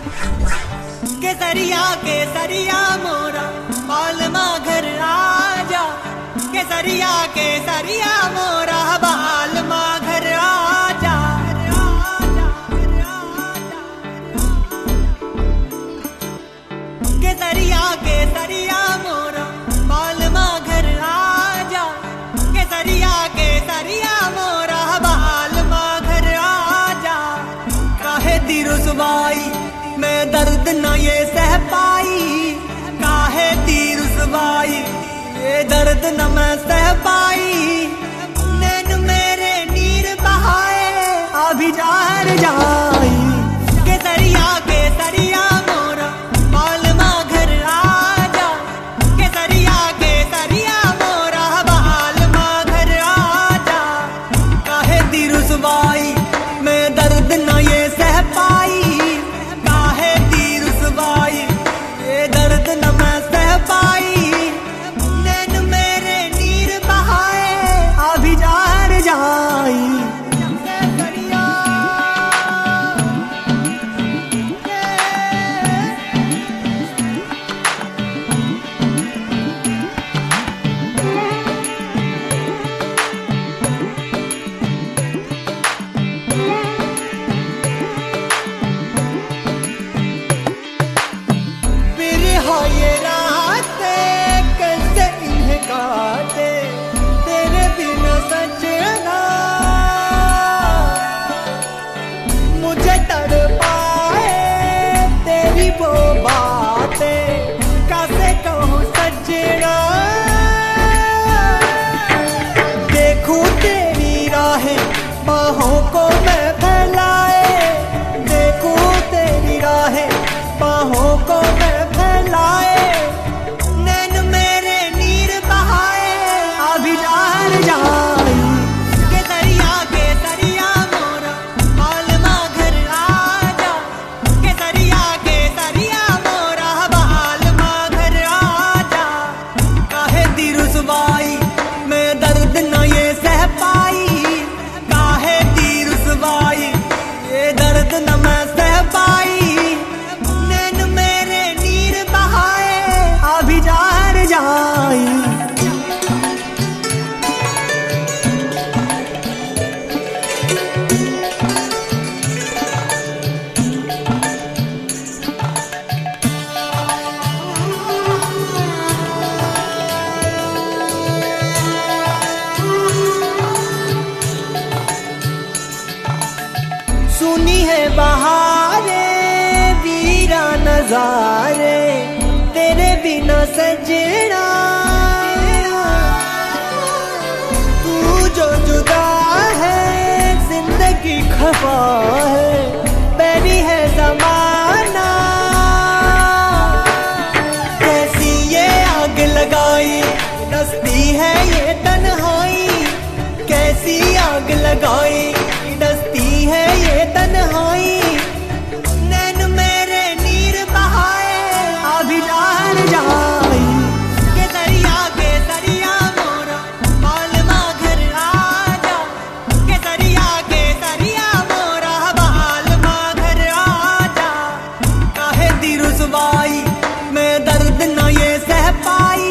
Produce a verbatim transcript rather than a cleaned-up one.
केसरिया केसरिया मोरा बालमा घर आजा, केसरिया केसरिया मोरा बालमा घर आजा। केसरिया केसरिया मोरा बालमा घर आजा, केसरिया केसरिया मोरा बालमा घर आजा। काहे दी रुसवाई मैं दर्द न ये सह पाई, काहे दी रुसवाई ये दर्द न मैं सह पाई। नैन मेरे नीर बहाए अभी जार जाई, केसरिया केसरिया मोरा बालमा घर आजा, केसरिया केसरिया मोरा बालमा घर आजा। काहे दी रुसवाई मैं दर्द न ये सह पाई, ये दर्द न मैं सह पाई। नैन मेरे नीर बहाए अभी जार जाई। ये रातें कैसे इन्हें काटे तेरे बिना सजना, मुझे तड़पाए तेरी वो बातें कैसे कहूँ सजना। देखूं तेरी राहें बाहों को मैं फैलाए, देखूं तेरी राहें बाहों को मैं लाए। नैन मेरे नीर बहाए अभी जार जाई, केसरिया केसरिया मोरा बालमा घर आजा, केसरिया केसरिया मोरा बालमा घर आजा। काहे दी रुसवाई मैं दर्द न ये सह पाई, काहे दी रुसवाई ये दर्द न मैं सह पाई। अभी जार जाई। सुनी है बहारे वीरा नजारे तेरे बिना सजना, तू जो जुदा है जिंदगी खफा है, बैरी है जमाना। कैसी ये आग लगाई डसती है ये तन्हाई, कैसी आग लगाई डसती है ये तन्हाई। नैन मेरे नीर बहाए अभी जार जाई, केसरिया केसरिया मोरा बालमा घर आजा, केसरिया केसरिया मोरा बालमा घर आजा। काहे दी रुसवाई मैं दर्द न ये सह पाई,